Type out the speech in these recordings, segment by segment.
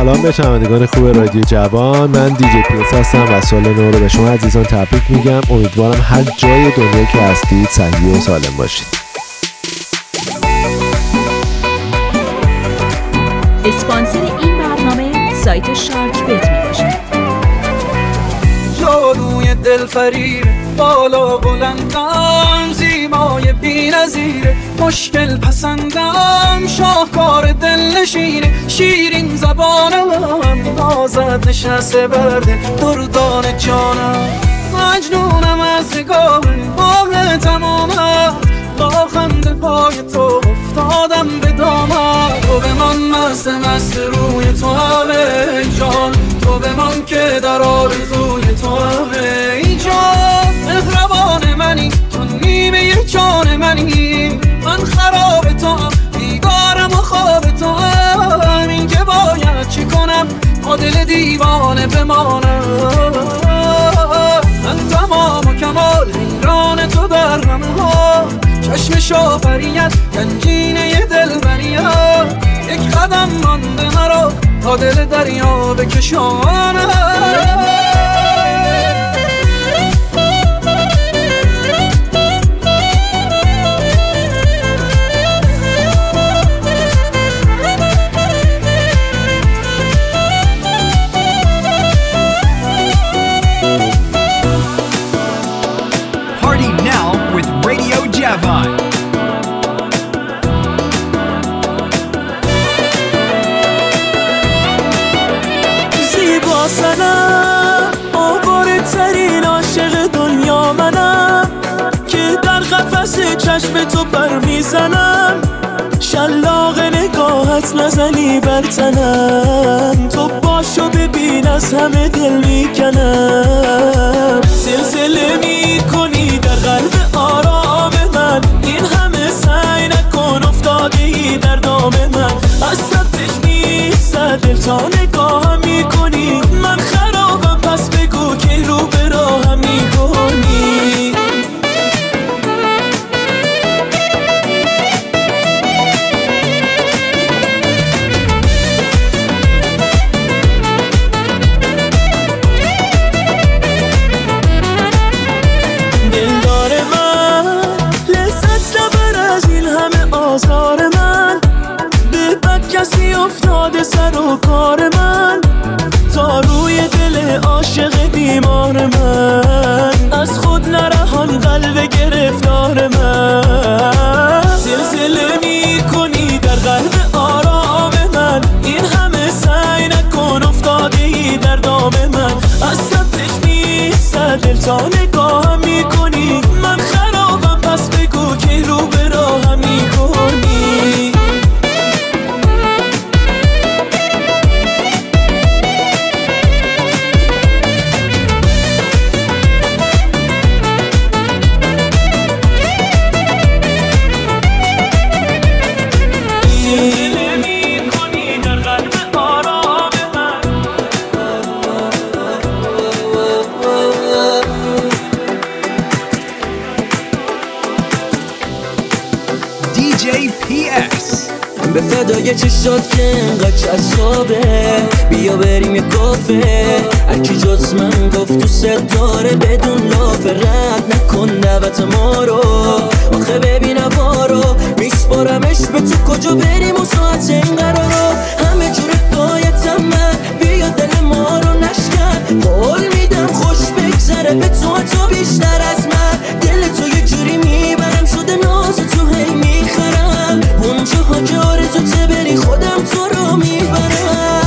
سلام به شنوندگان خوب رادیو جوان. من دیجی پیس هستم و سال نو رو به شما عزیزان تبریک میگم. امیدوارم هر جای دنیا که هستید صحیح و سالم باشید. اسپانسر این برنامه سایت شارک بت میباشد. جادوی دلفریب بالا بلندم، زیبای بی‌نظیر مشکل پسندم، شاهکار دلنشین شیرین زبانم، نازت نشسته برده دردان جانم، مجنونم از نگاه ماه تمامم، با خنده پای تو افتادم به دامم، تو بمان مست مست روی تو همه جان، تو بمان که در آرزوی تو همه جان، مهربان منی تو نیمه جان منی، من خراب تو هم بیگارم و خواب تو هم، این که باید چی کنم با دل دیوانه بمانم، من تمام و کمال حیران تو در همه ها، چشم شافریت گنجینه دلبریت، یک قدم مانده مرا تا دل دریا بکشانم. Party now with Radio Javon. زیبا سنم آواره ترین عاشق دنیا منم، که در قفس چشم تو پر میزنم، شلاق نگاهت نزنی بر تنم، تو باشو ببین از همه دل میکنم، زلزله میکنی در قلب آرام من، این همه سعی نکن افتاده ای در دام من، از صدش میستد دل تا نگاهم میکنی، من خرابم پس بگو که رو به راهم میکنی. دلدار من لذت نبر از این همه آزار من، به بد کسی افتاده سر و کار من، تا روی دل عاشق بیمار من، از خود نرهان قلب گرفتار من، زلزله میکنی در قلب آرام من، این همه سعی نکن افتاده ای در دام من، از صدش میستد دل تا نگاهم میکنی، من خرابم پس بگو که رو به راهم میکنی. به فدای چشات که انقدر جذابه، بیا بریم یه کافه، هرکی جز من گفت تو داره بدون لافه، رد نکن دعوت ما رو، آخه ببین هوا رو میسپارمش به تو، کجا بریم و ساعت این قرارو، همه جور پایتم من، بیا دل ما رو نشکن، قول میدم خوش بگذره به تو بیشتر از من، دل تو یه جوری میبرم شده ناز تو هی میخرم، اونجاها که آرزوته بری خودم تو رو میبرم.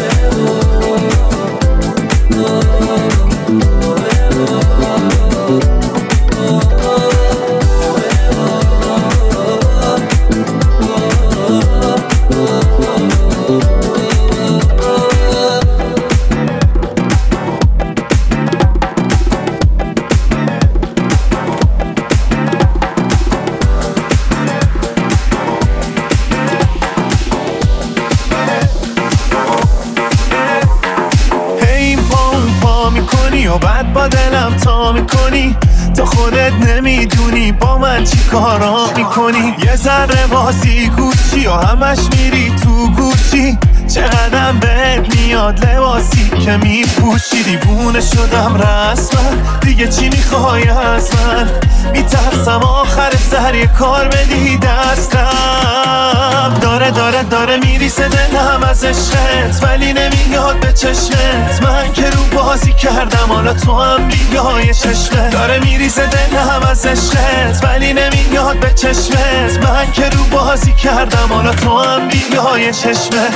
و بعد با دلم تا میکنی، تا خودت نمیدونی با من چی کارا میکنی، یه ذره بازی گوشی و همش میری تو گوشی، چقدرم بهت میاد لباسی که میپوشی. دیوونه شدم رسما، دیگه چی میخوای از من؟ میترسم آخر سر یه کار بدی دستم. داره میریسه دلم از عشقت، ولی نمیاد به چشمت. من که رو بازی کردم، حالا تو هم بیای چشمت. داره میریسه دلم از عشقت، ولی نمیاد به چشمت. من که رو بازی کردم، حالا تو هم بیای چشمت.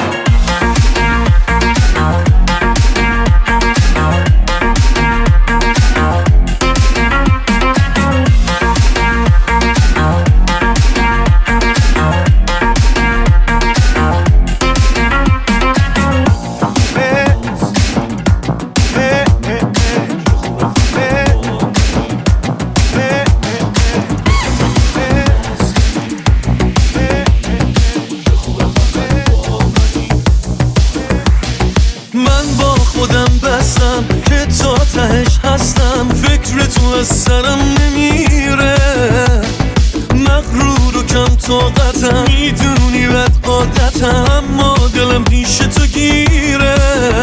از سرم نمیره، مغرور و کم طاقتم، میدونی بد عادتم، اما دلم پیش تو گیره.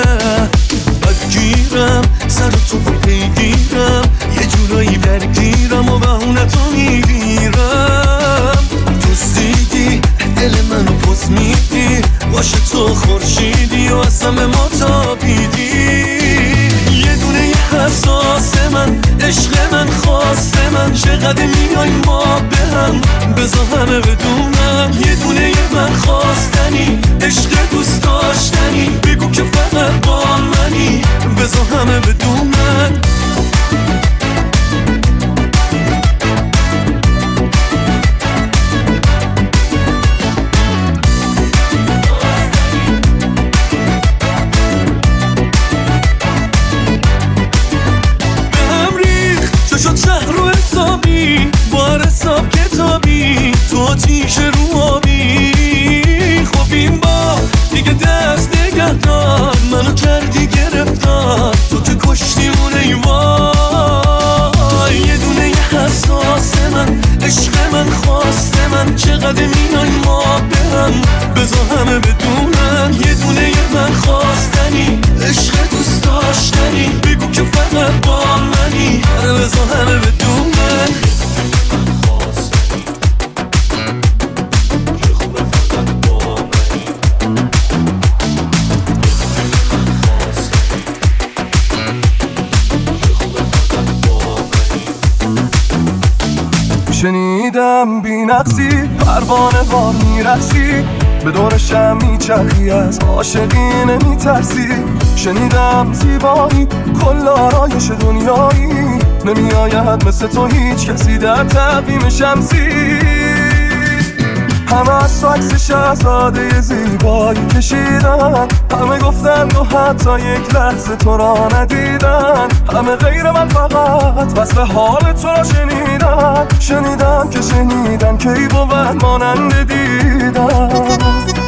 بدگیرم سر تو پیگیرم، یه جورایی درگیرم و بهونتو میگیرم. دزدیدی دل منو پس میدی، باشه تو خورشیدی و اصلا به ما تابیدی. یه دونه حساس من، عشق من، خواست من، چقدر میای ما به هم، بذار همه بدونم. یه دونه من خواستنی، عشق دوست داشتنی، بگو که فقط با منی، بذار همه بدونم. حساب کتابی تو تیشه رو آبی، خب این با دیگه دست نگه دار، منو کردی گرفتار، تو که کشتیمونه ای وای. یه دونه یه حساس من، عشق من، خواست من، چقدر میای ما به هم، بذار همه بدونن. یه دونه یه من خواستنی، عشق دوست داشتنی، بگو که فقط با منی، بذار همه بدونن. شنیدم بی نقصی پروانه وار میرسی، به دور شم میچرخی، از عاشقی نمیترسی. شنیدم زیبایی کل آرایش دنیایی، نمیآید مثل تو هیچ کسی در تقویم شمسی. همه از تو عکس شهزاده زیبایی کشیدن، همه گفتن و حتی یک لحظه تو را ندیدن. همه غیر من فقط وصف حال تو را شنیدن که شنیدن که ای بود مانند دیدن.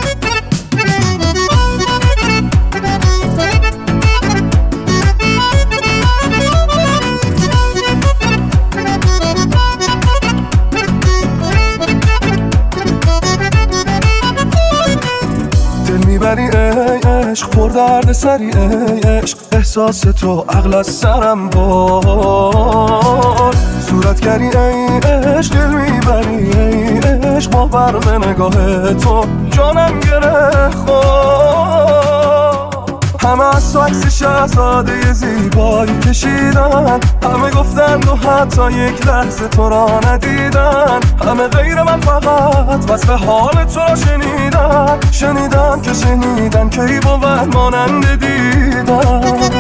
میبری ای عشق، پر درد سری ای عشق، احساس تو عقل از سرم بار. صورتگری ای عشق، دل میبری ای عشق، با برق نگاه تو جانم گره خور. همه از تو عکس شهزاده زیبایی کشیدن، همه گفتن و حتی یک لحظه تو را ندیدن. همه غیر من فقط وصف حال تو را شنیدن که شنیدن که ای بود مانند دیدن.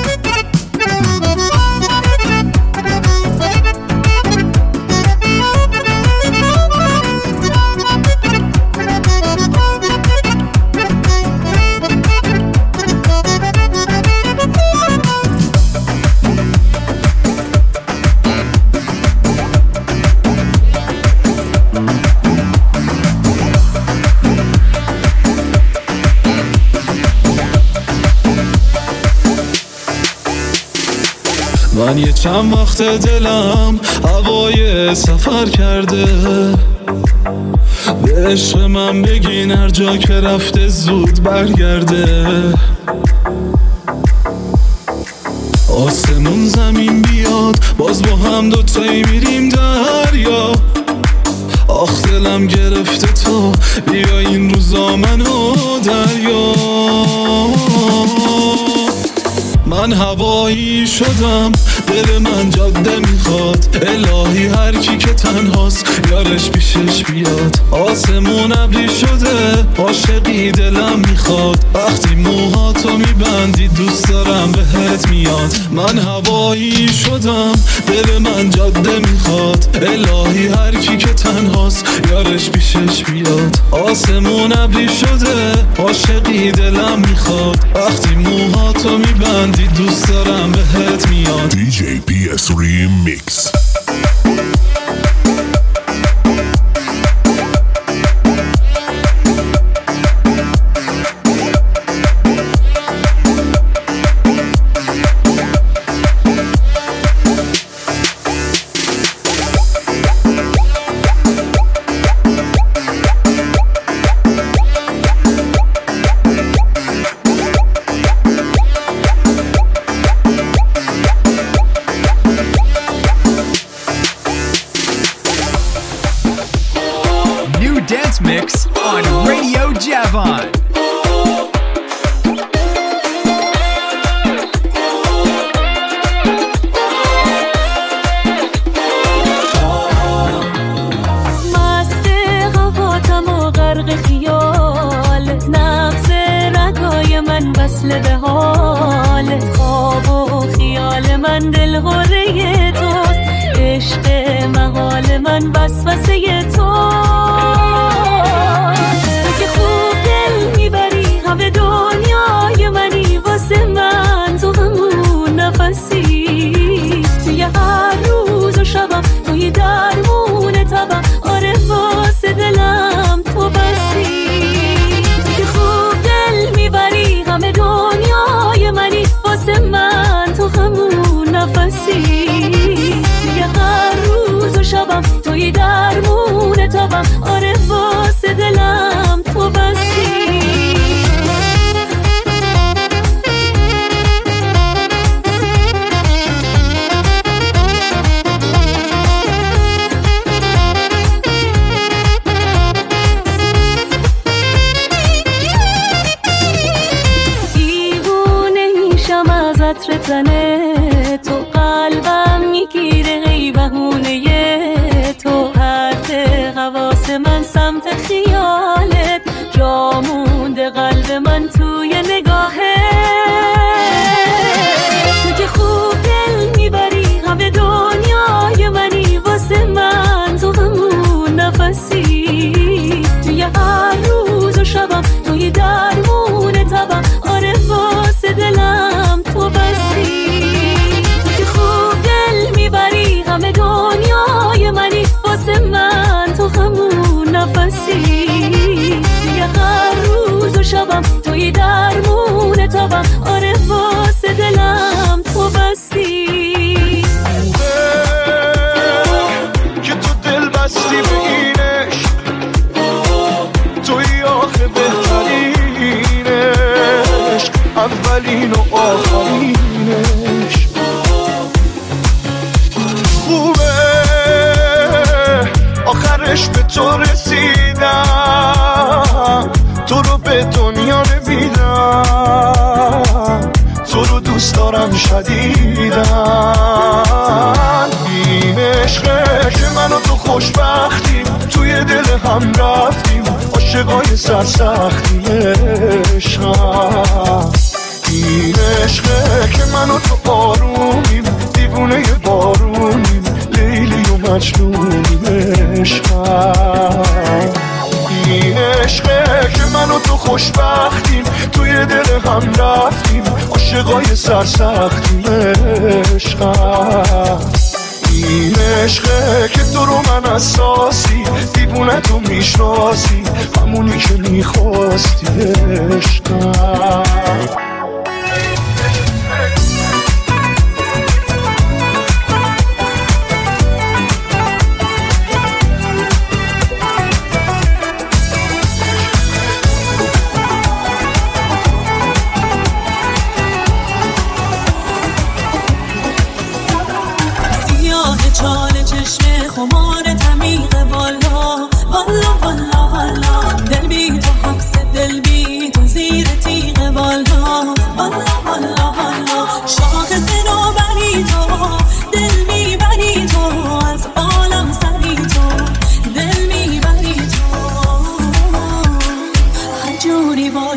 من یه چند وقت دلم هوای سفر کرده، به عشق من بگین هر جا که رفته زود برگرده. آسمون زمین بیاد باز با هم دوتایی میریم دریا. آخ دلم گرفته تو بیا این روزا منو دریا. من هوایی شدم دل من جاده میخواد. الهی هر کی که تنهاست یارش پیشش بیاد. آسمون ابری شده عاشقی دلم میخواد. وقتی موهاتو میبندی دوست دارم بهت میاد. من هوایی شدم دل من جاده میخواد. الهی هر کی که تنهاست یارش پیشش بیاد. آسمون ابری شده عاشقی دلم میخواد. وقتی موهاتو میبندی دوست دارم بهت میاد. DJ PS Remix. Mix on Radio Javon. مست هواتم و غرق خیال. نبض رگای من وصل به حالت. خواب و خیال من دلهوره توست. عشق محال من وسوسه تو. توی هر روز و شبم توی درمون تبم. آره واسه دلم تو بسی. توی خوب دل میبری همه دنیای منی. واسه من تو همون نفسی. توی هر روز و شبم توی درمون تبم. آره واسه دلم تو بسی. عطر تنه تو قلبم میگیره ای بهونه تو. پرت حواس من سمت خیالت. جا مونده قلب من توی نگاهت. تو که خوب دل میبری همه دنیای منی. واسه من تو همون نفسی. توی هر روز و شبم توی درمون تبم. آره واسه دلم تو بسی. تو که خوب دل میبری همه دنیای منی. واسه من تو همون نفسی. توی هر روز و شبم توی درمون تبم. آره واسه دلم تو بسی. که تو دل بستی به این عشق. توی آخه بهترین عشق. اولین و آخرینش. خوبه آخرش به تو رسیدم. تو رو به دنیا نمیدم. تو رو دوست دارم شدیدن. این عشقه که من و تو خوشبختیم. توی دل هم رفتیم عاشقای سرسختیم. عشقم این عشقه که من و تو آرومیم. دیوونه بارونیم لیلی و مجنونیم. عشقم این عشقه که من و تو خوشبختیم. توی دل هم رفتیم عاشقای سرسختیم. عشقم این عشقه که تو رو من اساسی. دیوونه تو میشناسی همونی که میخواستی. عشقم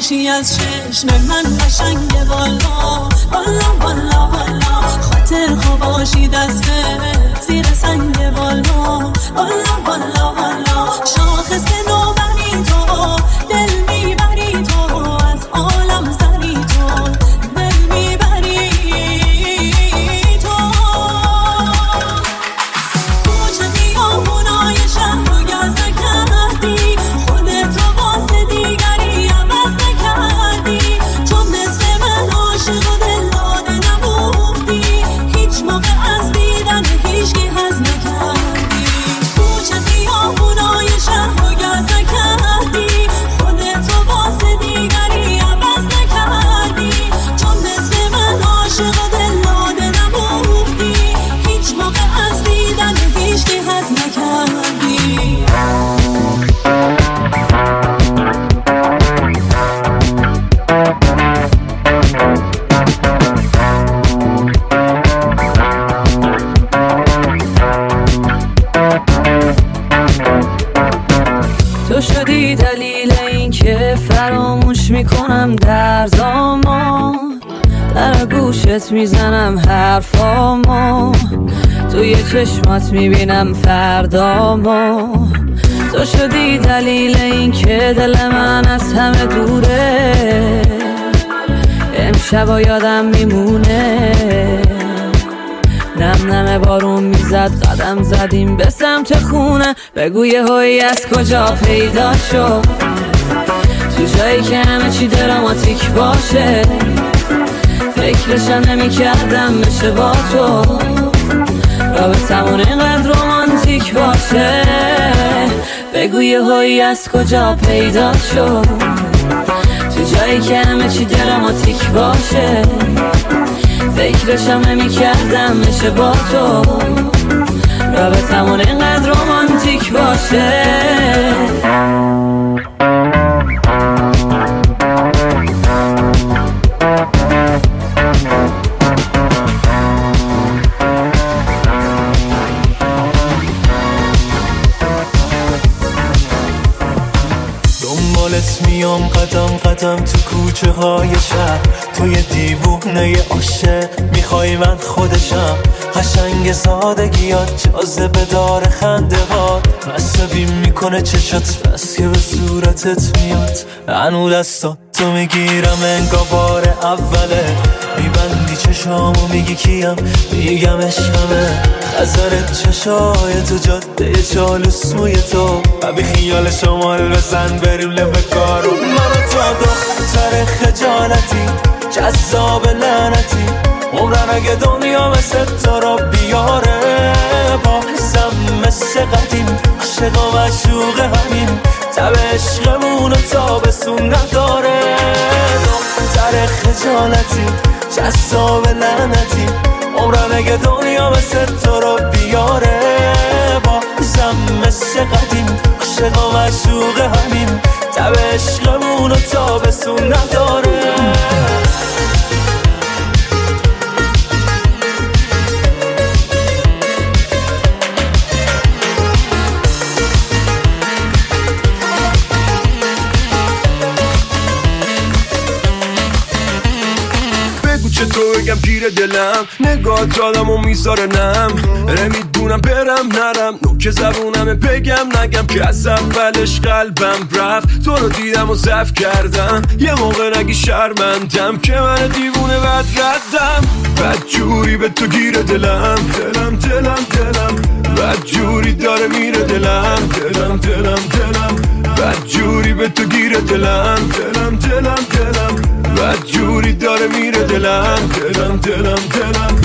باشی از چشم من قشنگه والا والا والا والا خاطر خواباشی دسته زیر سنگ والا والا والا والا شاخص نوبری تو دل میبری تو از عالم زری تو دل میبری تو کوچه خیابونای شهر رو گزده کردی خودت رو واسه دیگری عوض نکردی چون مثل من عاشق و دل داده نبودی هیچ موقع از دیدن هیچکی حظ نکردی کوچه خیابونای شهر رو گزده کردی خودت رو واسه دیگری عوض نکردی چون مثل من عاشق و دل داده نبودی هیچ موقع از دیدن هیچکی حظ نکردی تو شدی دلیل این که فراموش میکنم دردامو در گوشت میزنم حرفامو توی چشمات میبینم فردامو تو شدی دلیل این که دل من از همه دوره امشبا یادم میمونه نم نم بارون میزد قدم زدیم به سمت خونه بگو یه هایی از کجا پیدا شد تو جایی که همه چی دراماتیک باشه فکرشم نمی کردم بشه با تو رابطمون اینقدر رومانتیک باشه بگو یه هایی از کجا پیدا شد تو جایی که همه چی دراماتیک باشه فکرشم نمی کردم بشه با تو رابطمون اینقدر رومانتیک باشه دنبالت میام قدم قدم تو کوچه های شهر توی دیوونه عاشق میخوای من خودشم قشنگ سادگیات جاذبه داره خنده هات عصبی میکنه چشات بس که به صورتت میاد هنو دستا تو میگیرم انگار بار اوله میبندی چشامو میگی کیم میگم عشقمه خزرت چشای تو جاده چالوس موی تو ببی خیال شمال بزن بریم لبه کارو من تو دختر خجالتی جذاب لعنتی عمرن اگه دنیا مثل تو را بیاره بازم مثل قدیم عاشق و معشوق همین تب عشقمونو تابستون نداره دختر خجالتی جذاب لعنتی عمرن اگه دنیا مثل تو را بیاره بازم مثل قدیم عاشق و معشوق همین تب عشقمونو تابستون نداره چه تو بگم گیر دلم نگاه دادم و میذاره نم نمیدونم برم نرم نوک زبونم بگم نگم که از اولش قلبم رفت تو رو دیدم و ضعف کردم یه موقع نگی شرمندم که من دیوونه بد ردم بد جوری به تو گیر دلم دلم دلم دلم بد جوری داره میره دلم دلم دلم دلم بد جوری به تو گیر دلم دلم دلم دلم بد جوری داره میره دلم دلم دلم دلم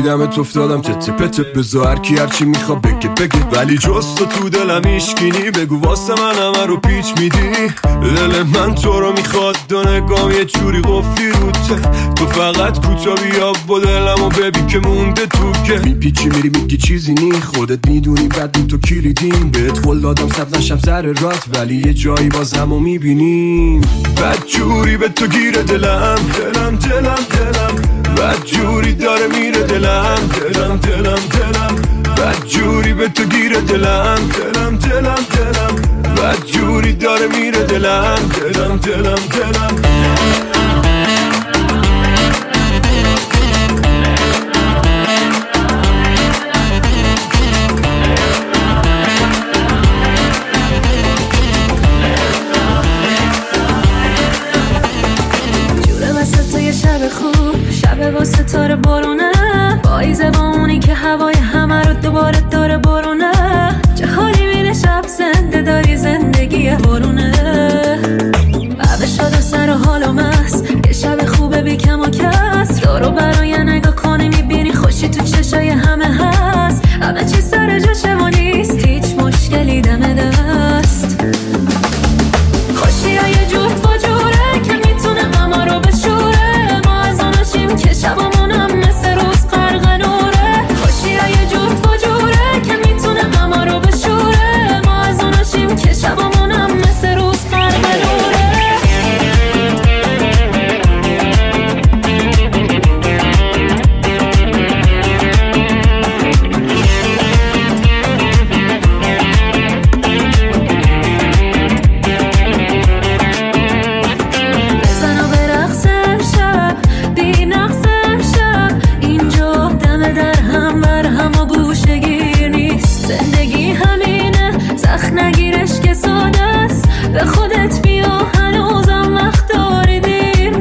دیدمت افتادم تپ تپ بزا هرکی هرچی میخوا بگه ولی جز تو دلم ایشگینی بگو واسه من همه رو پیچ میدی. دل من تو رو میخواد دو نگام یه جوری قفلی روته، تو فقط کوتا بیا با دلمو ببین که مونده تو که میپیچی میری میگی چیزی نی خودت میدونی بعد تو کلیدیم بهت قول دادم سب نشم سر رات ولی یه جایی بازمو میبینیم. بد جوری به تو گیره دلم بد جوری داره میره دلم بد جوری به تو گیره دلم بد جوری داره میره دلم شب خوب شب با ستاره بارونه پاییزه با اونی که هوای همه رو دوباره داره برونه چه حالی میده شب زنده داری زندگی بارونه بعد شد و سر و حال و مست یه شب خوبه بی کم و کس دارو برای نگاه کنی میبینی خوشی تو چشای همه هست همه چی سر جاشه و نیست هیچ مشکلی دم دست خوشی های جفت و جوره که میتونه همه رو بشوره که شبمونم مثل روز غرق نوره خوشی های جفت و جوره که میتونه همه رو بشوره ما از اوناشیم که شبمونم مثل روز غرق نوره. نگیرش که ساده است به خودت بیا هنوزم وقت داری دیر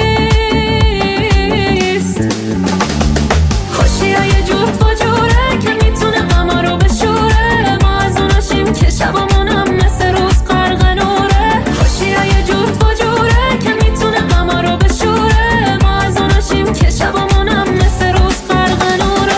نیست خوشی های جفت و جوره که میتونه همه رو بشوره ما از اوناشیم که شبمونم مثل روز غرق نوره خوشی های جفت و جوره که میتونه همه رو بشوره ما از اوناشیم که شبمونم مثل روز غرق نوره.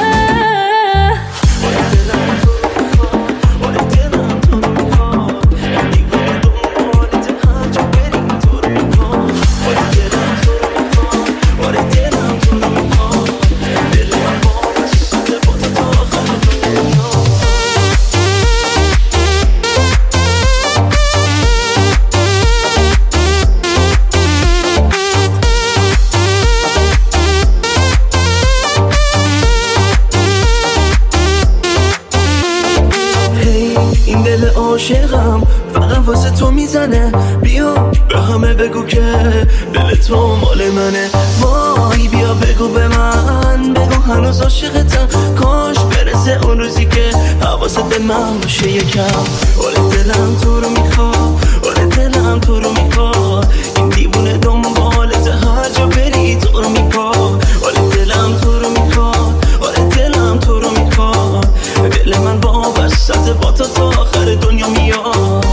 عاشقم فقط واسه تو میزنه بیا به همه بگو که دل تو مال منه وای بیا بگو به من بگو هنوز عاشقتم کاش برسه اون روزی که حواست به من باشه یکم حال دلم تو رو میخواد حال دلم تو رو میخواد این دیوونه دنبالت هر جا بری تو رو میخواد حال دلم تو رو میخواد حال دلم تو رو میخواد دل من با وسط با تو تا آخر دنیا میاد.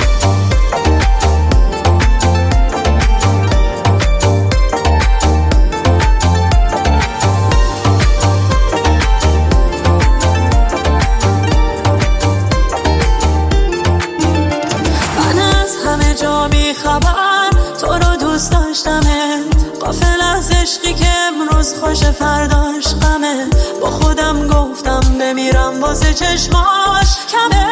من از همه جا بیخبر تو رو دوست داشتمت غافل از عشقی که امروز خوش فرداش غمه با خودم گفتم بمیرم واسه چشماش کمه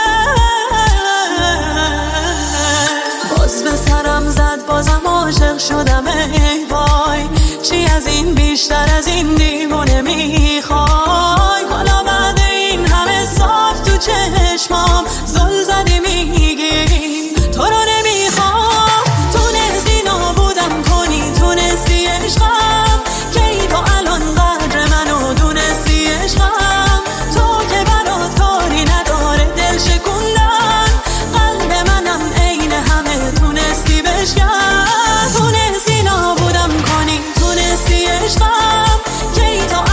باز به سرم زد بازم عاشق شدم ای وای چی از این بیشتر از این دیوونه میخوای حالا بعد این همه صاف تو چشمام زل زدی میگی تو رو نمیخوام تونستی نابودم کنی تونستی عشقم کی تو الان قدر منو دونستی عشقم تو که برات کاری نداره دل شکوندن قلب منم عین همه تونستی بشکن تونستی نابودم کنی تونستی عشقم کی تو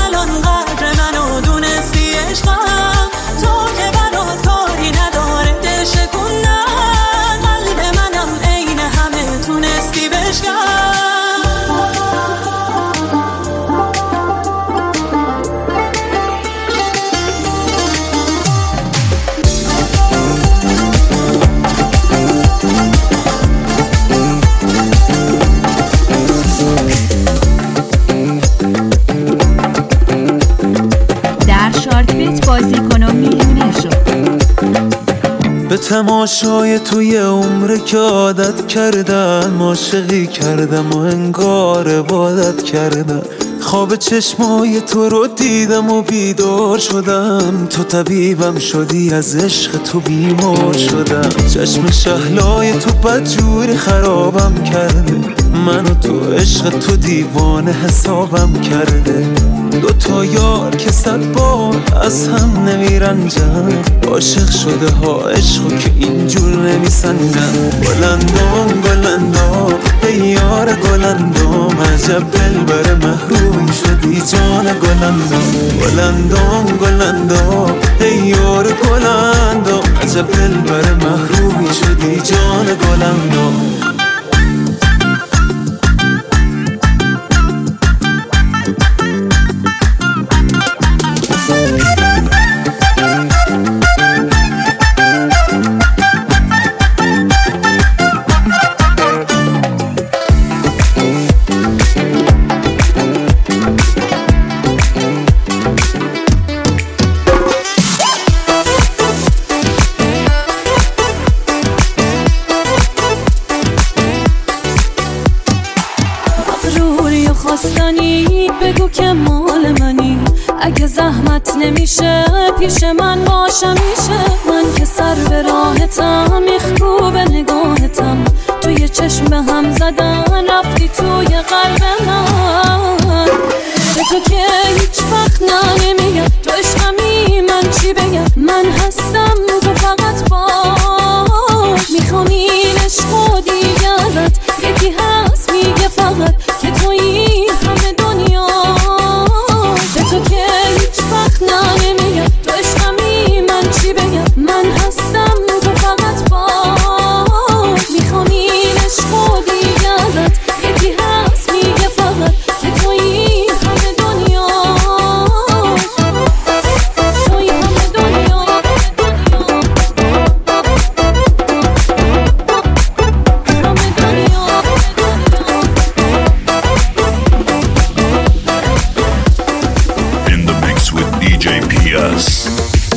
تماشای توی عمره که عادت کردم، عاشقی کردم و انگار عبادت کردم. خواب چشمای تو رو دیدم و بیدار شدم، تو طبیبم شدی، از عشق تو بیمار شدم. چشم شهلای تو بدجوری خرابم کرده، من و تو عشق تو دیوانه حسابم کرده. دوتا یار که 100 بار از هم نمیرنجن، عاشق شده ها عشقو که اینجور نمیسنجن. گلندام گلندام ای یار گلندام، عجب دلبر محرومی شدی جان گلندام. گلندام گلندام ای یار گلندام، عجب دلبر محرومی شدی جان گلندام. بگو که مال منی، اگه زحمت نمیشه پیش من باشه میشه. من که سر به راحتم، میخکوب نگاهتم، توی چشم هم زدن رفتی توی قلب من. به تو که هیچ وقت نمیگم تو عشقمی، من چی بگم؟ من هستم تو فقط باش. میخوام این عشقو دیگه ازت، یکی هست میگه فقط که تویی همه دنیا. به تو که هیچ وقت نمیگم تو عشقمی، من چی بگم؟ من هستم تو فقط باش. میخوام این عشقو دیگه ازت، یکی هست میگه فقط که تویی همه دنیا. تویی همه دنیا. In the mix with DJ PS.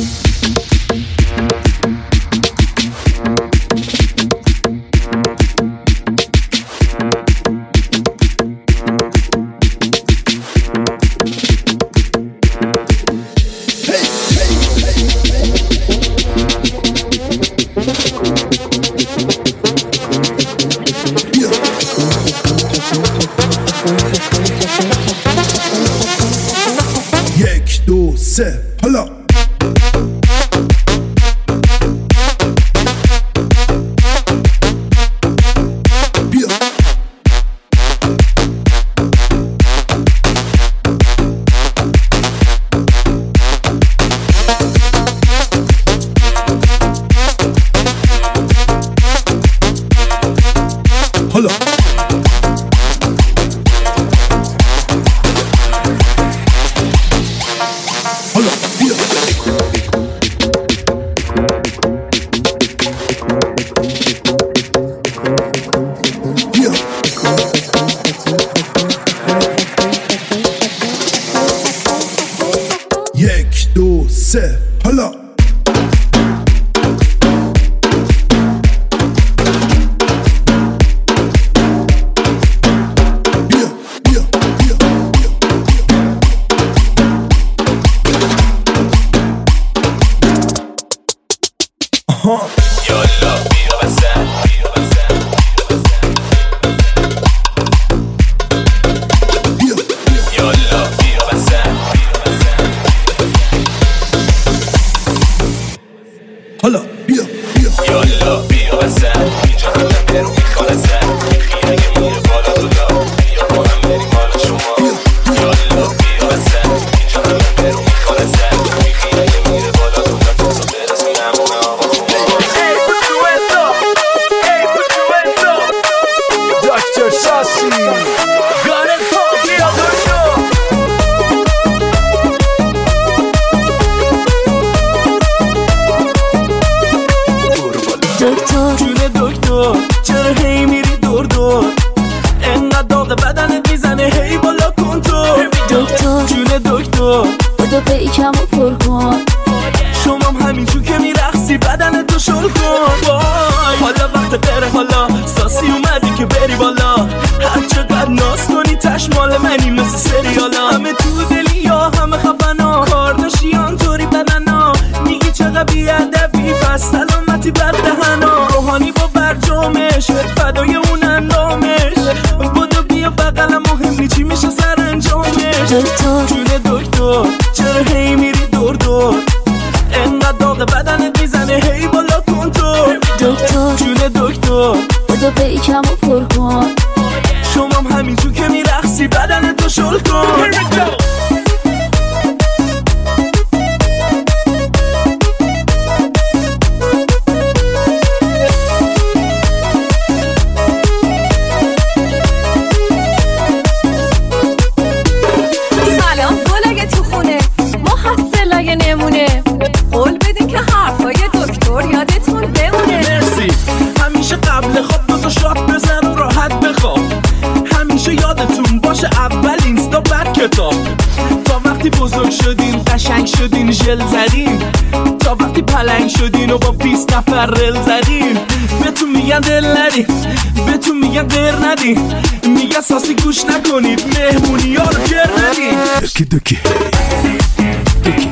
یک دو سه حالا بیا. حالا حالا بیا. بیا. یک دو سه حالا بیا بیا بیا یالا بیا وسط، بیا وسط، بیا یالا بیا وسط. حالا بیا بیا یالا بیا وسط، اینجا همه برو میخواد ازت، میخی اگه میره بالا تو لا، بیا با هم بریم بالا شما. یالا بیا وسط، اینجا همه برو میخواد ازت، میخی اگه میره بالا تو لا، تو برسی همونه آقا خونه. دکتر شاسی گارت پا بیا دکتر. دکتر جون دکتر، چرا هی میری دور دور؟ انقدر داغ بدنت میزنه هی بالا کن تو. دکتر جون دکتر بودو پیکمو پر کن. شمام همینجور که میرقصی بدنتو شل کن. بره حالا ساسی اومدی که بری بالا هر چقدر ناز کنی تش مال منی مثل سریالا همه تو دلی یا همه خفنا کارداشیان طوری بدنا میگی چقدر بیادبی پس سلامتی بر دهنا روحانی با برجامش فدای اون اندامش بدو بیا بقلم مهم نی چی میشه سر انجامش جون دکتر چرا هی میری دور دور انقدر داغ بدنت میزنه هی بالا کن تو دکتر جون دکتر بدو پیکم و پر کن شمام همینجور که میرقصی بدنتو شل کن تا وقتی بزرگ شدین قشنگ شدین ژل زدین تا وقتی پلنگ شدین و با 20 نفر رل زدین بهتون میگن دل ندین بهتون میگن غیر ندین میگن ساسی گوش نکنید مهمونی ها رو گر ندین دکی دکی دکی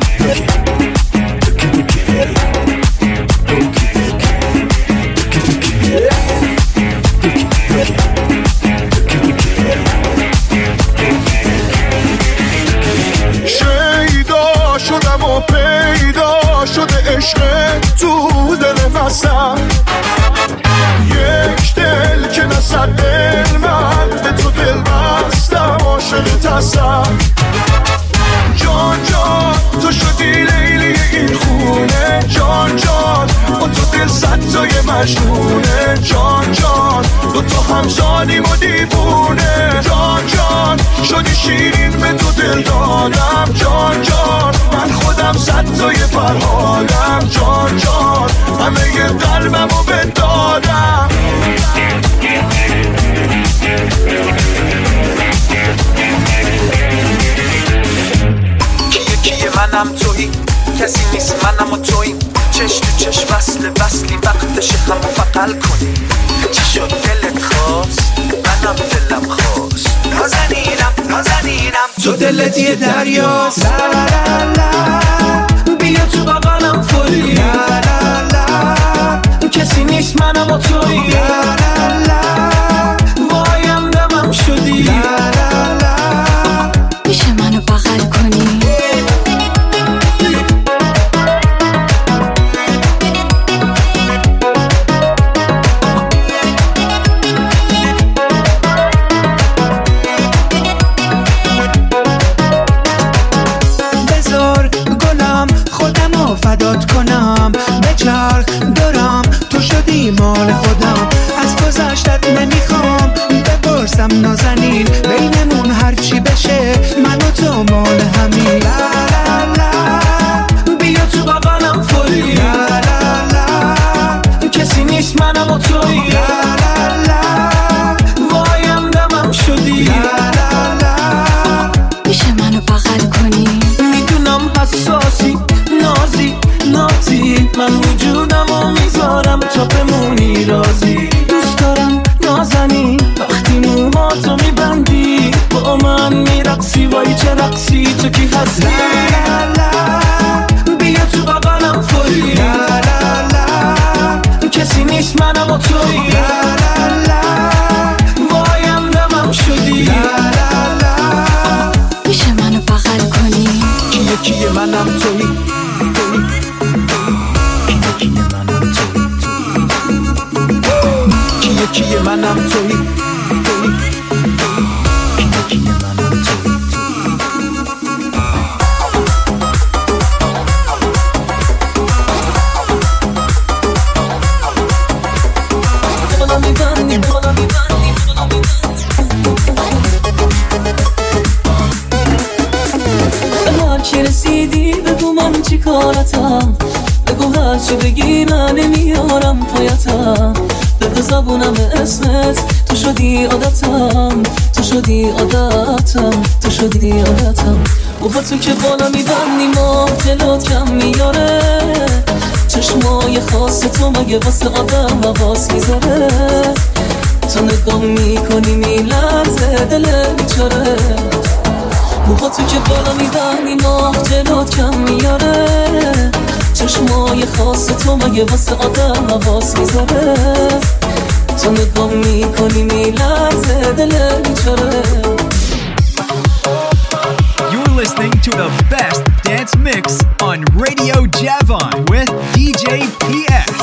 پیدا شده عشق تو دل نسم یک دل که نصد دل من به تو دل بستم عاشق تسم جان جان تو شدی لیلی این خونه جان جان و تو دل صد تای مجنونه جان جان دو تا همزانیم و دیوونه جان جان شدی شیرین به تو دل دادم جان جان من خودم صد تای فرهادم جان جان همه ی قلبم رو بدادم کیه منم تویی کسی نیست منم و توییم چش تو چش وصلی وقتشه همو فقل کنی چی شد دلت خواست منم دلم خواست نازنینم تو دلت یه دریاست لا لا لا بیا تو بغلم فوری لا لا لا کسی نیست منم و تویی لا لا لا وایم دمم شدی لا لا لا میشه منو بغل کنی فدات کنم به چرخ دارم تو شدی مال خودم از گذشتت نمیخوام بپرسم نازنین بینمون هرچی بشه من و تو مال همین لا لا لا بیا تو بغلم فوری لا لا لا کسی نیست منم و تویی لا لا لا وایم دمم شدی لا لا لا میشه منو بغل کنی میدونم حساسی نازی من وجودم و میذارم تا بمونی رازی دوست دارم نازنی وقتی موهاتو میبندی با من میرقصی وای چه رقصی تو کی هستی لا لا لا بیا تو بغلم فوری لا لا لا کسی نیست منم و تویی لا لا لا وایم دمم شدی لا لا لا میشه منو بغل کنی کیه منم تویی کیه منم تویی کیه منم تویی هرچی رسیدی بگو من چی کارتم بگو هرچی بگی من نمیارم پایتم به زبونم اسمت تو شدی عادتم تو شدی عادتم تو شدی عادتم و با تو که بالا میبندی ما دلات کم میاره چشمای خاص تو مگه واسه آدم حواس میذاره؟ تو نگاه میکنی میلرزه دل بیچاره، موها تو که بالا میبندی ماه جلوت کم میاره، چشمای خاص تو مگه واسه آدم حواس میذاره؟ تو نگاه میکنی میلرزه دل بیچاره. You're listening to the best dance mix on Radio Javon with DJ PS.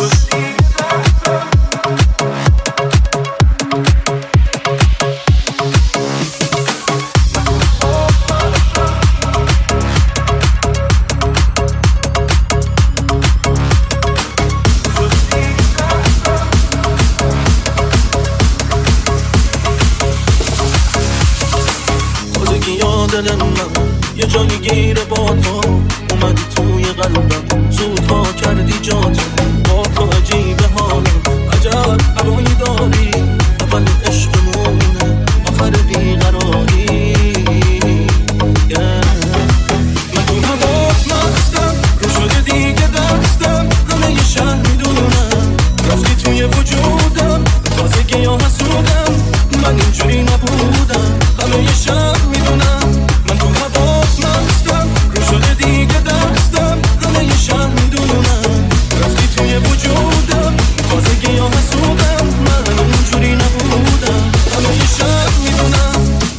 دل من یه جایی گیره با تو اومدی توی قلبم، زودها کردی جاتو با تو عجیبه حالم، عجب هوایی داری، اول عشقمونه آخر بیقراری. من تو هوات مستم، رو شده دیگه دستم، همه یه شهر میدونم رفتی توی وجودم، تازگی یا حسودم من اینجوری نبودم، همه یه شهر میدونم من تو هوات مستم، رو شده دیگه دستم، همه یه شهر میدونم رفتی توی وجودم، تازگی یا حسودم من اینجوری نبودم، همه یه شهر میدونم.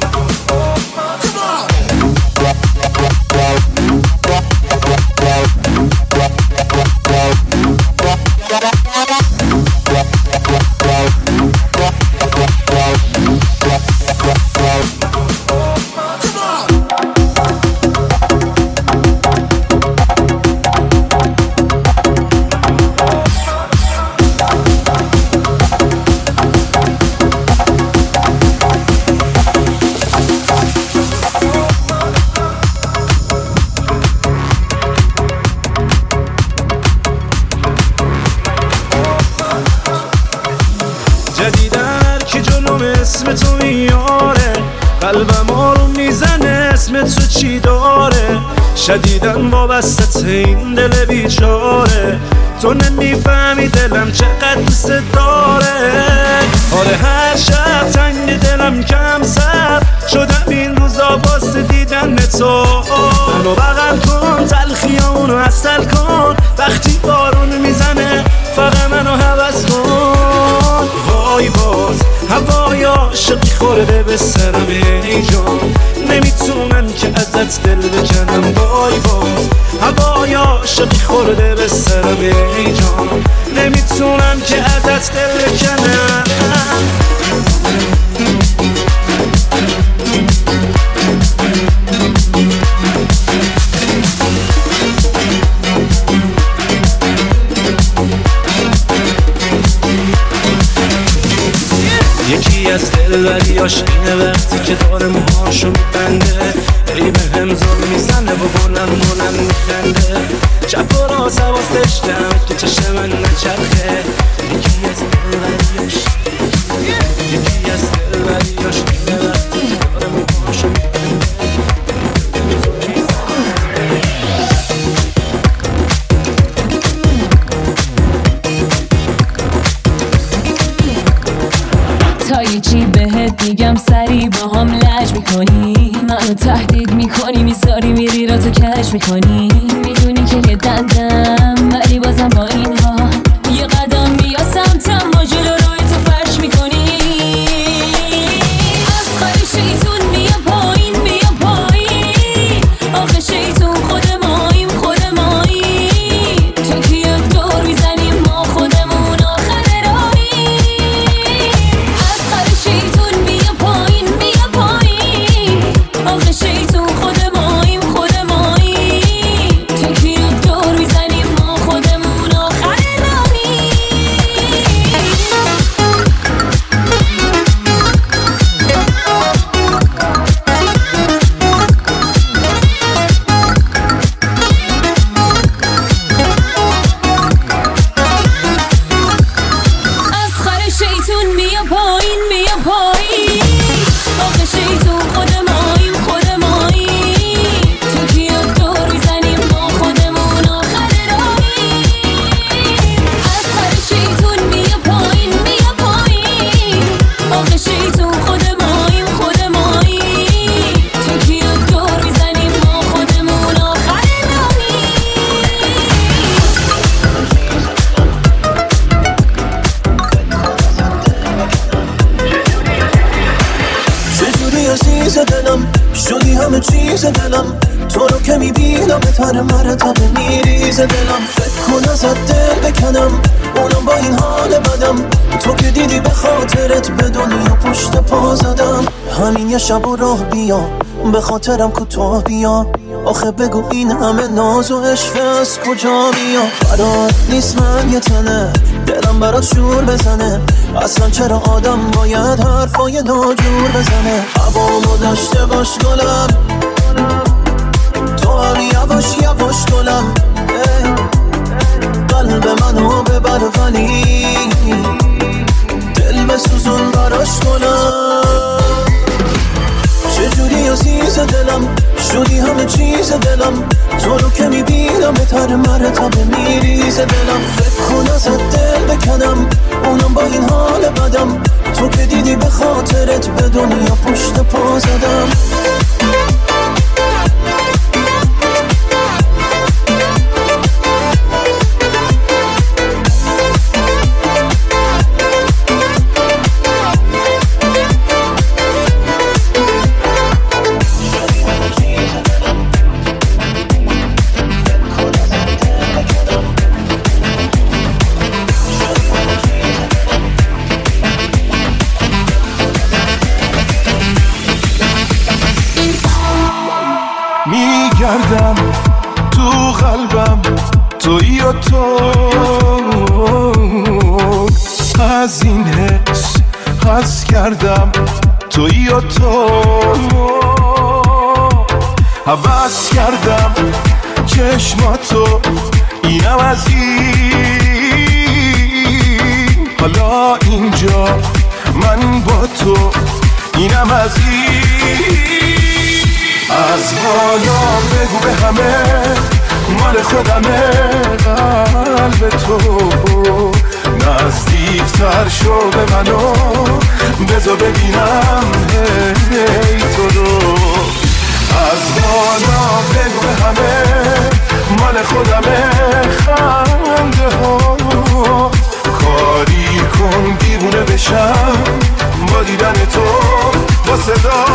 شدیدن وابسته این دل بیچاره، تو نمیفهمی دلم چقدر دوست داره، حال هر شب تنگ دلم کم سر شدم این روزا واسه دیدن تو، منو بغل کن تلخیامونو عسل کن، وقتی بارون میزنه فقط منو هوس کن. وای باز هوای عاشقی خورده به سرم ای جان، نمیتونم که ازت دل بکنم. وای باز هوای عاشقی خورده به سرم ای جان، نمیتونم که ازت دل بکنم. یکی از دلبریاش اینه وقتی که داره موهاشو میبنده، ای به هم ظلم میزنه و بلند میخنده، چپ و راست حواسش جمع که چشم من نچرخه. یکی از دلبریاش اینه وقتی که داره موهاشو میبنده. تا یه چی بهت میگم سری با هم لج میکنی، منو تهدید میکنی میذاری میری را تو کج میکنی، میدونی که یه دندم ولی بازم با اینها یه قدم بیا سمتم ما جلو روی تو فرش میکنی. از خواهی شیطون بیا پایین بیا پایین، آخه شیطون خود ماییم خود ماییم، تو که یک دور میزنیم ما خودمون آخر راهیم. شیطون بیا پایین بیا پایین، آخه شیطون خود ماییم خود ماییم، تو که یک دور میزنیم ما خودمون آخر عزیز دلم، تو رو که میبینم به تر مرتبه میریزه دلم. فکر کن ازت دل بکنم اونم با این حال بدم، تو که دیدی به خاطرت به دنیا پشت پا زدم. همین یه شب و راه بیا به خاطرم کوتاه بیا، آخه بگو این همه ناز و عشق از کجا میاد. برات نیست من یه تنه دلم برات شور بزنه، اصلا چرا آدم باید حرفای ناجور بزنه. هوامو داشته باش گلم، تو هم یواش یواش گلم، قلب منو ببر ولی دل بسوزون براش گلم. چجوری عزیز دلم شدی همه چیز دلم، تو رو که میبینم به تر مرتبه میریزه دلم. فکر کن ازت دل بکنم اونم با این حال بدم، تو که دیدی به خاطرت به دنیا پشت پا زدم. میگردم تو قلبم تویی و تو، از این حس حس کردم تویی و تو، حوض کردم چشماتو اینم از این، حالا اینجا من با تو اینم از این. از حالا بگو به همه مال خودمه، قلب تو نزدیکتر شو به منو، بذار ببینم هی تو رو. از حالا بگو به همه مال خودمه، خنده ها کاری کن دیوونه بشم با دیدن تو، با صدا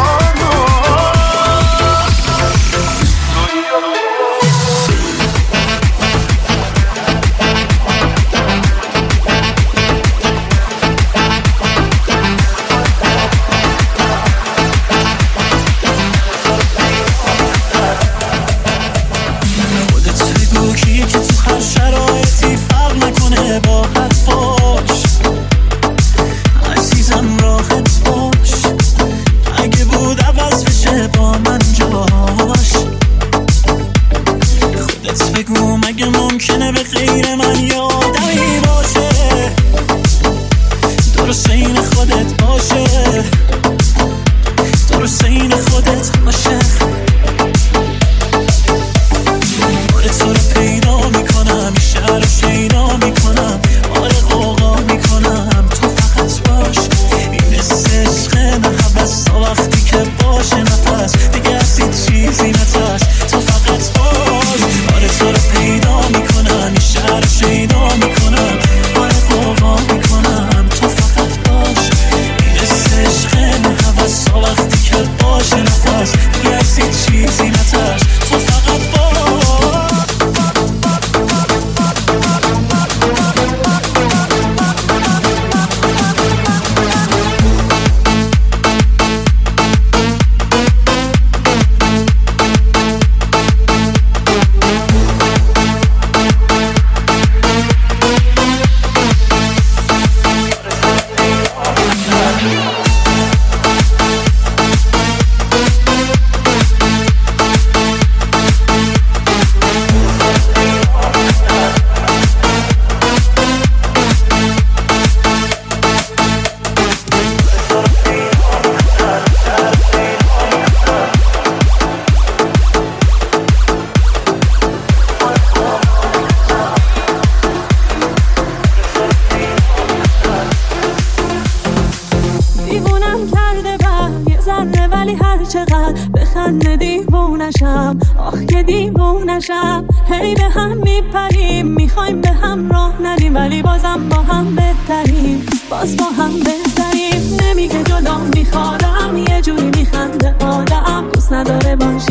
دیوونشم، آخ که دیوونشم. هی به هم میپریم، میخوایم به هم راه ندیم، ولی بازم با هم بهتریم، باز با هم بهتریم. نمیگه جدا میخوادم، یه جوری میخنده آدم، دوست نداره باش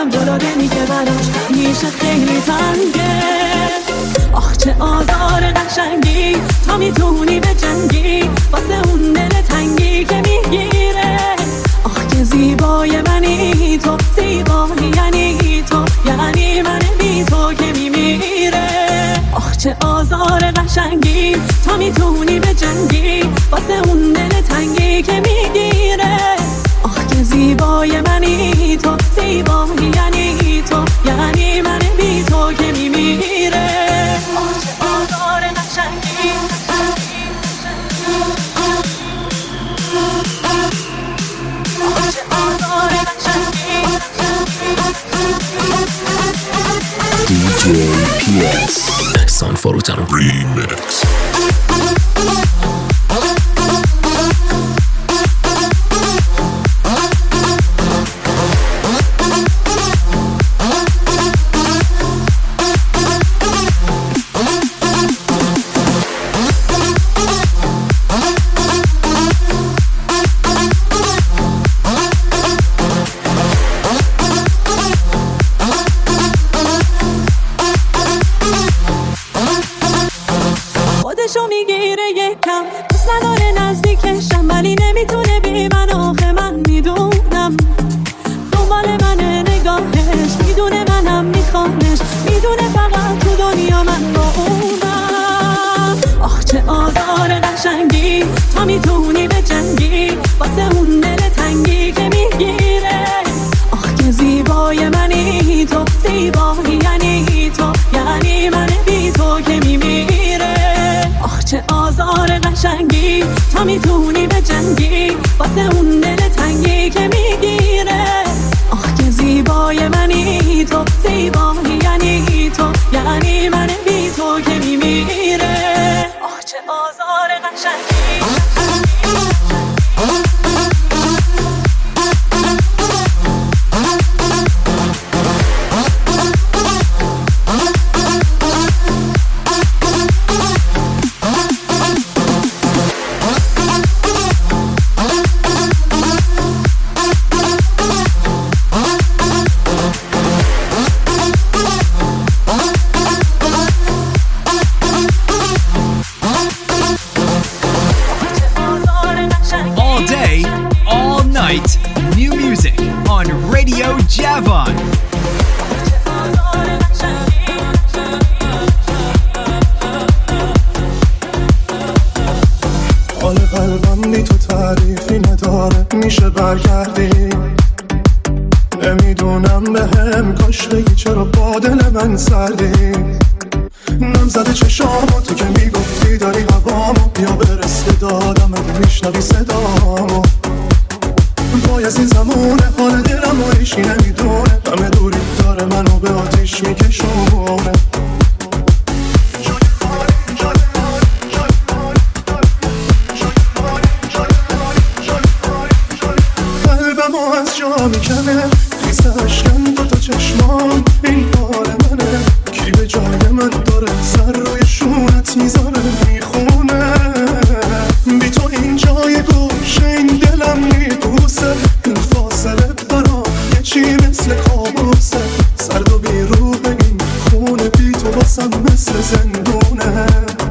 میرم جلو دلی که براش میشه خیلی تنگه. آخ چه آزار قشنگی تا میتونی به جنگی واسه اون دل تنگی که میگیره. آخ که زیبای منی تو، زیبایی یعنی تو، یعنی من بی تو که میمیره. آخ چه آزار قشنگی تا میتونی به جنگی واسه اون دل تنگی که میگیره. آخ که زیبای منی تو، زیبایی یعنی تو، یعنی من بی تو که میمیره. آخ چه آزار قشنگی DJ PS San Forutano Remix. تا میتونی به جنگی واسه اون دل تنگی که میگیره. آخ که زیبای منی تو، زیبایی یعنی تو، یعنی من بی تو که میمیره. آخ چه آزار قشنگی نمیدونم بهم کاش بگی چرا با دل من سردی. نمزده چشامو تو که میگفتی داری هوامو بیا برس به دادم اگه میشنوی صدامو. وای از این زمونه حال دلم و ایشی نمیدونه همه دوری داره منو به آتیش میکشونه. قلبمو از جا میکنه خیسه اشکن دوتا چشمان این حال منه. کی به جای من داره سر روی شونت میذاره میخونه. بی تو این جای گوشه این دلم میبوسه. این فاصله برام یه چی مثل کابوسه. سرد و بی رو ببین خونه بی تو واسم مثل زندونه.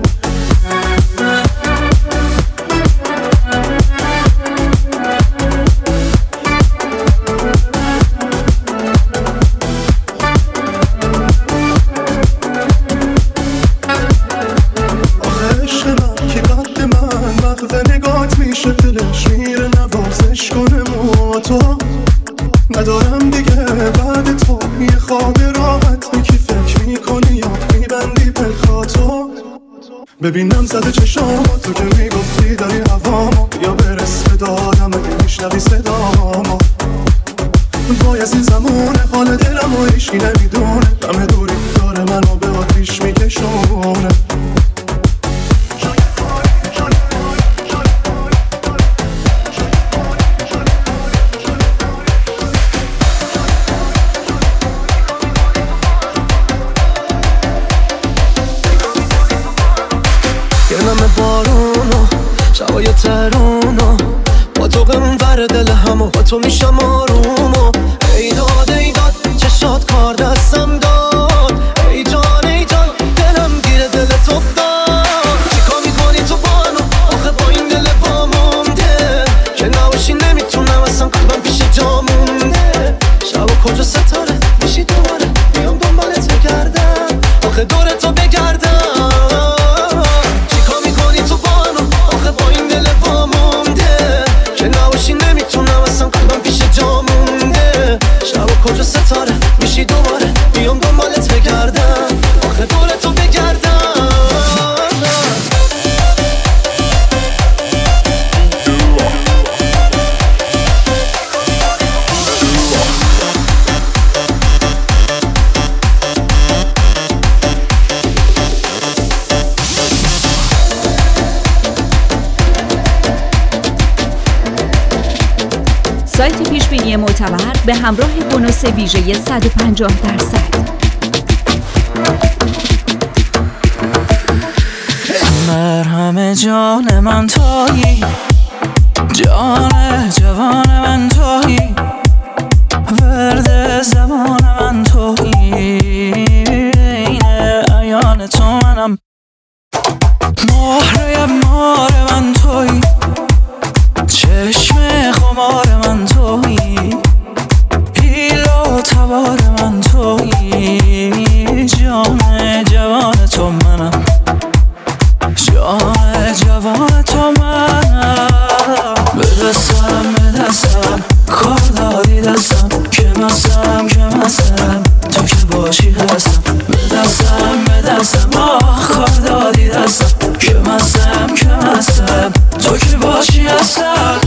ندارم دیگه بعد تو یه خواب راحت یکی فکر میکنی یا میبندی پلکاتو. ببینم زده چشامو تو که میگفتی داری هوامو یا برس به دادم اگه میشنوی صدامو. وای از این زمونه حال دلم و ایشی نمیدونه همه دوری داره منو به آتیش میکشونه. شبای ترونو با تو قمور دل همو با تو میشم آرومو. ای داد چشات کار دستم داد. ای جان ای جان دلم گیره دلت افتاد. چیکار میکنی تو بانو آخه با این دل با مونده که نباشی نمیتونم اصلا قلبم پیش جا مونده. شب و کجا ستاره میشی دوباره بیام دنبالت بگردم آخه دور تو بگردم. چیکار میکنی تو بانو آخه با این دل با مونده که نباشی نمیتونم اصلا قلبم پیش جا مونده. شب و کجا ستاره میشی دوباره بیام دنبالت بگردم آخه دور تو بگردم. سایت پیشبینی معتبر به همراه بونوس ویژه 150%. مرهم جان من تویی، جان جوان من تویی، ورد زمان من تویی، این عیان تو منم، مهره مار من تویی، چشم خمار من تویی، پیل و تبار من تویی، جان جوان تو منم، جان جوان تو منم. به دستم کار دادی دستم که مستم تو که باشی هستم. به دستم کار دادی دستم که مستم تو که باشی هستم.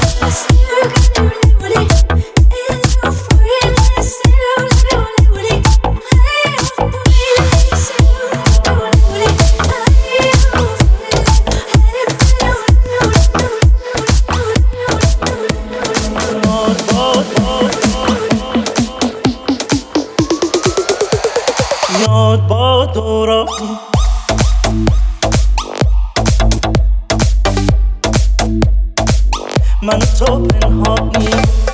یاد با دورانی من تو پنهانی،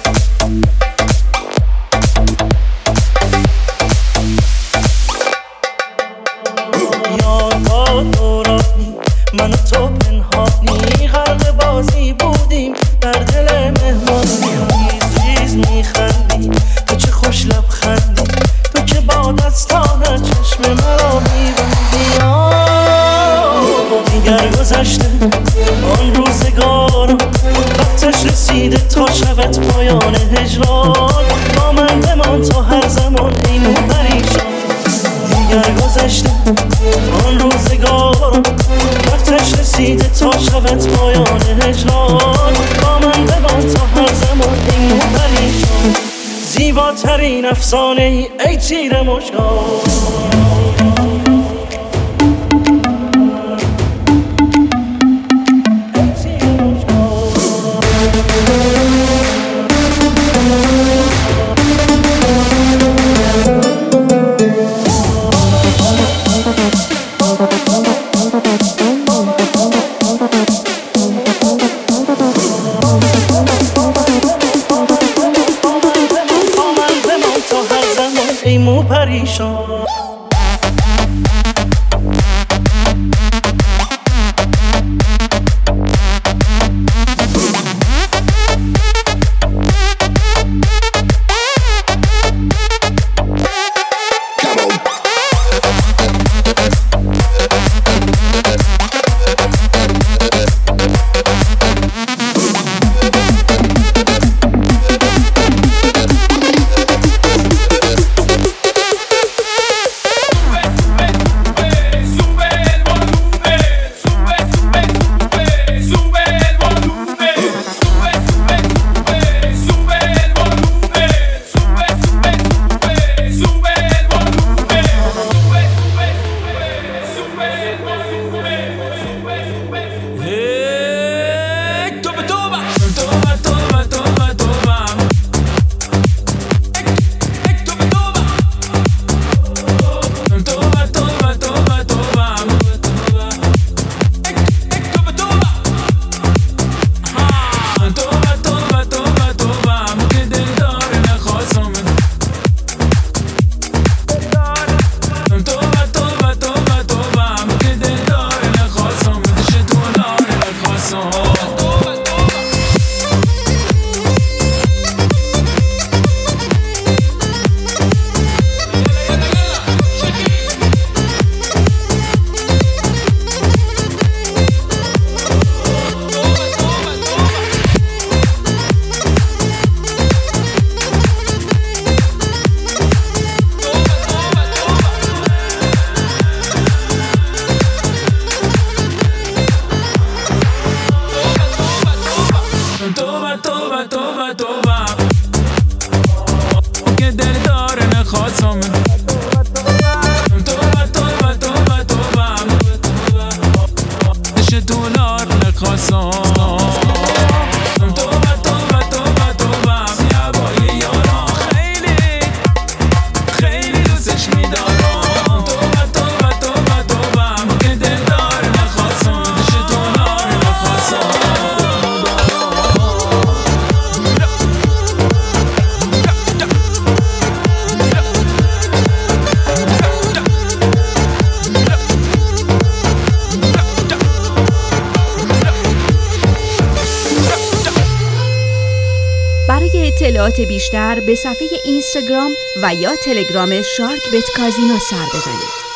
یاد با دورانی من تو پنهانی، غرق بازی بودیم در دل مهمانی، ریز میخندی تو چه خوش لبخندی، تو که با دستان چشم مرا میبندی. دیگر گذشته آن روزگار، وقتش رسیده تا شود پایان هجران، با من بمان تا هر زمان این پریشان. دیگر گذشته آن روزگار، وقتش رسیده تا شود پایان هجران، با من بمان تا هر زمان این پریشان. زیباترین افسانه ای تیر مژگان، اطلاعات بیشتر به صفحه اینستاگرام و یا تلگرام شارک بت کازینو سر بزنید.